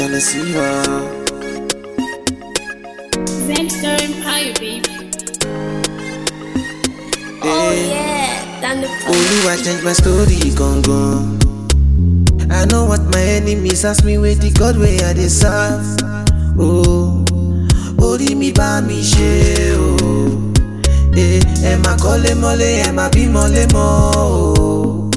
can see her. Zemstar Empire, baby. Oh yeah, than the I change my story, gone. I know what my enemies ask me with the God way I deserve. Oh, ori mi bá mi ṣe o. Ẹ má kọ́lé mọ́lé, ẹ má bí mọ́lé mọ́ o.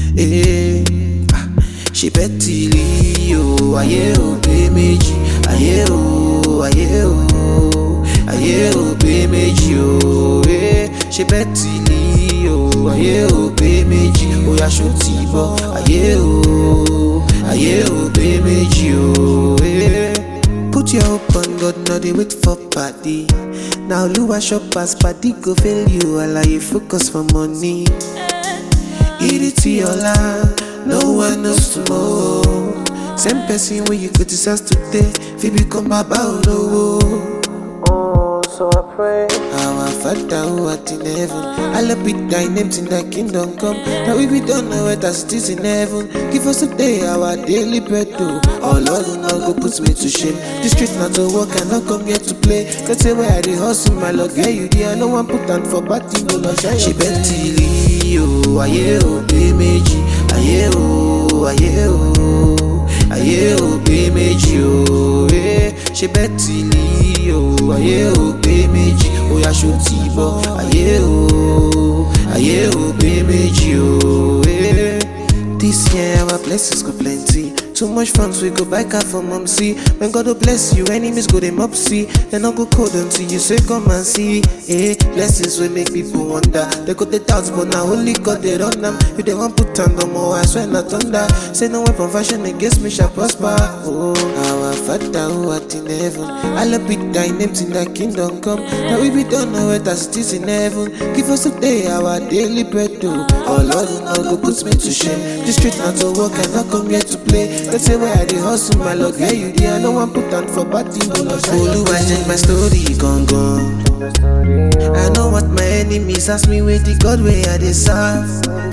Ṣé bẹ́ẹ̀ tí rí o, ayé ò pé méjì, ayé ò, ayé ò, ayé ò pé méjì o. Ṣé bẹ́ẹ̀ tí rí o, ayé ò pé méjì, oya ṣó ti bọ́, ayé ò, ayé ò pé méjì o. Put your hope on God, no dey wait for party. Now Oluwa shop as party go fail you, while you focus for money. Iriti ọ̀la, no one knows tomorrow. Same person wey you criticize today, fit become baba olówó. Oh, so I pray. Our Father who art in heaven, hallowed be thy name, till thy kingdom come. That we be done on earth as it is in heaven. Give us today our daily bread, oh. Oh Lord, do not go put me to shame. This street not to work, I not come here to play. Let's say where I dey hustle, my Lord, get you there. No one put on for party, no Lord, shine. She bẹ́ntì rí o, ayé ò pé méjì, ayé ò, ayé ò, ayé ò pé méjì o. Ṣé bẹ́ntì rí o, ayé ò pé méjì, oya ṣó ti bọ́, ayé ò, ayé ò pé méjì o. This year our blessings go plenty. Too much funds we go buy car for mom see. When God will bless you, enemies go them up see. They not go cold until you say come and see. Blessings will make people wonder. They got the doubts, but now only God they run them. If they want put on no more, I swear not thunder. Say no weapon fashion against me shall prosper. Oh, our Father who art in heaven, hallowed be thy name, till thy kingdom come. That we be done on earth as it is in heaven. Give us today our daily bread, oh. Oh Lord, do not go put me to shame. This street not to work, I not come here to play. Let's say where I dey hustle, my Lord, get you there. No one put on for party, no Lord. Oluwa change my story, gone. I know what my enemies ask me with the God way I deserve.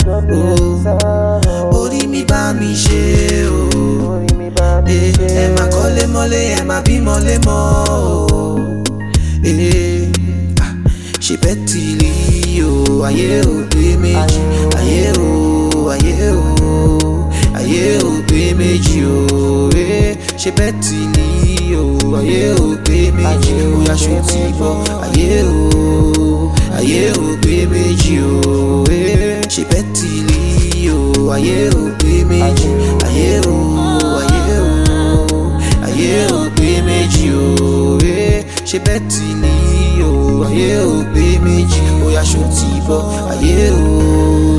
Oh, ori mi bá mi ṣe o. Ẹ má kọ́lé mọ́lé, ẹ má bí mọ́lé mọ́ o. Ṣé bẹ́ẹ̀ tí rí o, ayé ò pé méjì, ayé ò, ayé ò, ayé ò pé méjì o. Ṣé bẹ́ẹ̀ tí rí o, ayé ò pé méjì, oya ṣó ti bọ́, ayé ò, ayé ò pé méjì o. Ṣé bẹ́ẹ̀ tí rí o, ayé ò pé méjì, ayé ò, ayé ò, ayé ò pé méjì o. Ṣé bẹ́ẹ̀ tí rí o, ayé ò pé méjì, oya ṣó ti bọ́, ayé ò.